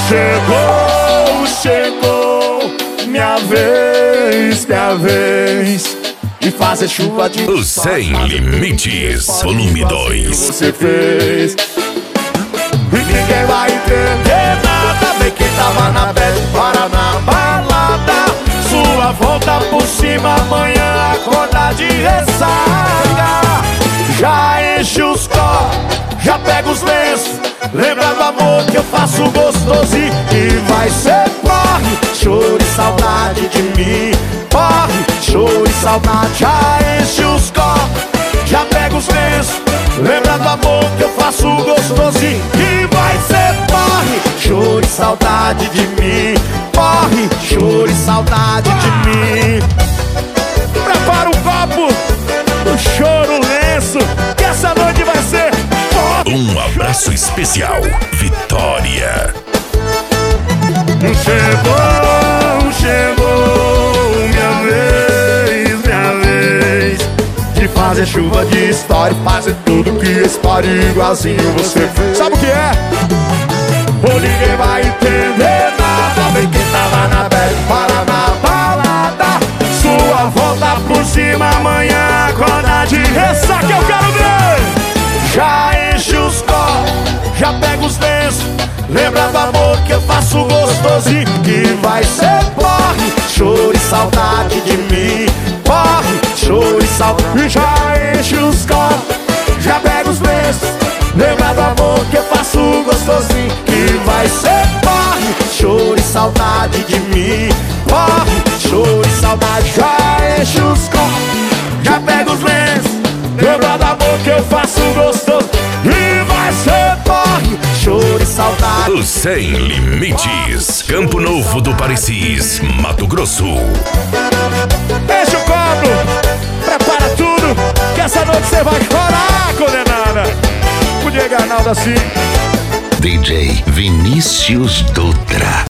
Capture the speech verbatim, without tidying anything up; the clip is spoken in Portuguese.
Chegou, chegou, minha vez, minha vez de fazer chuva de O Sem Limites, volume dois. você fez. E ninguém vai entender nada, bem que tava na bed, para na balada. Sua volta por cima, amanhã acorda de ressaca. Já enche os copos, já pega os lenços, lembra do amor que eu faço gostosinho. E vai ser porre, choro e saudade de mim. Porre, choro e saudade. Já enche os copos, já pega os lenços, lembra do amor que eu faço gostosinho. E vai ser porre, choro e saudade de mim. Porre, choro e saudade de mim. Prepara um copo, o choro, o lenço, que essa noite vai ser porre. Um abraço especial, Vitória. Chegou, chegou, minha vez, minha vez de fazer chuva de história, fazer tudo que esse pare igualzinho você fez. Sabe o que é? Ou ninguém vai entender nada, bem que tava na bed, para na balada. Sua volta por cima, amanhã acorda de ressaca. Eu quero ver. Já enche os copos, já pega os lenços, lembra do amor que eu faço gostosinho. Que vai ser porre, choro e saudade de mim. Porre, choro e saudade. Já enche os copos, já pega os lenços, lembra do amor que eu faço gostosinho. Que vai ser porre, choro e saudade de mim. Porre, choro e saudade. Já enche os copos, já pega os lenços, lembra do amor que eu faço gostoso. E vai ser porre, choro e saudade. O Sem Limites, Campo Novo do Parecis, Mato Grosso. Enche o copo, prepara tudo, que essa noite você vai chorar, condenada. O Diego Arnaldo assim. D J Vinícius Dutra.